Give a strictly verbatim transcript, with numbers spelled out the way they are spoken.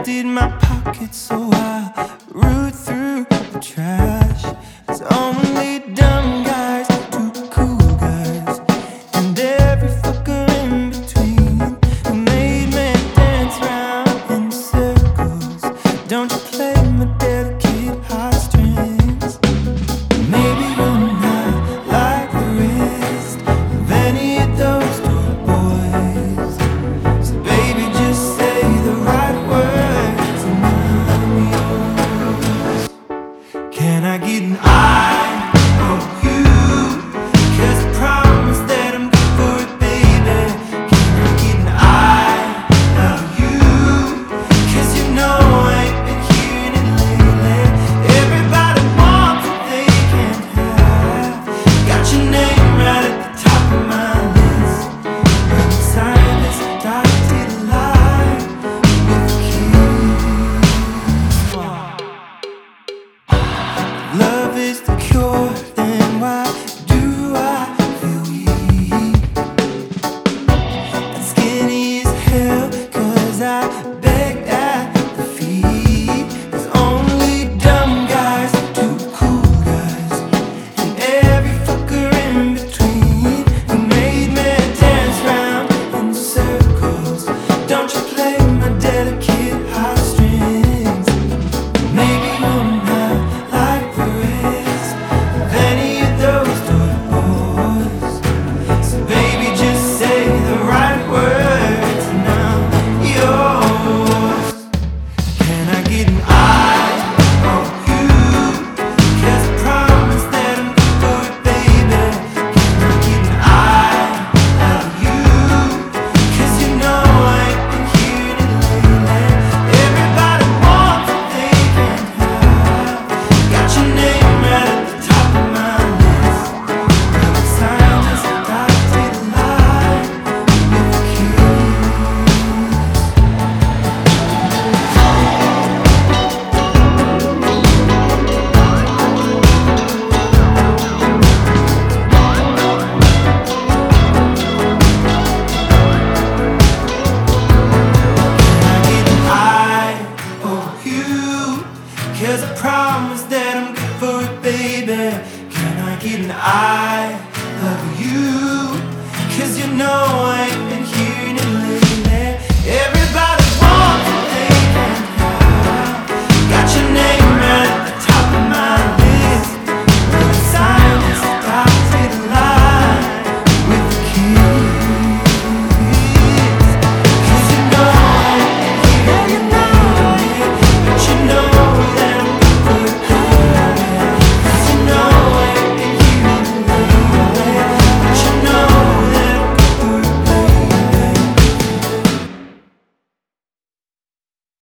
emptied my pockets, so I root through the trash. It's only dumb guys do cool guys, and every fucker in between who made me dance round in circles. Don't you play my delicate heartstrings. Maybe you're not like the rest of any of those two boys. So baby, just say the right words and I'm yours. Can I get an eye on you? 'Cause I promise that I'm good for it, baby. Can I get an eye on you? 'Cause you know I ain't been hearing it lately. Everybody wants what they can't have. Got your name right at the top of my list. Inside this dotted line with a kiss. Love is the cure, then why do I feel weak and skinny as hell? 'Cause I beg at the feet. There's only dumb guys do cool guys, and every fucker in between who made me dance round in circles. Don't you play my delicate heartstrings. Maybe you're not like the rest of any of those toy boys. So baby, just say the right words and I'm yours. Can I get an eye on you? 'Cause I promise that I'm good for it, baby. Can I get an eye on you? 'Cause you know I ain't been hearing it lately. Everybody wants what they can't have. Got your name right at the top of my list. Sign this dotted line with a kiss. Cause I promise that I'm good for it, baby. Can I get an eye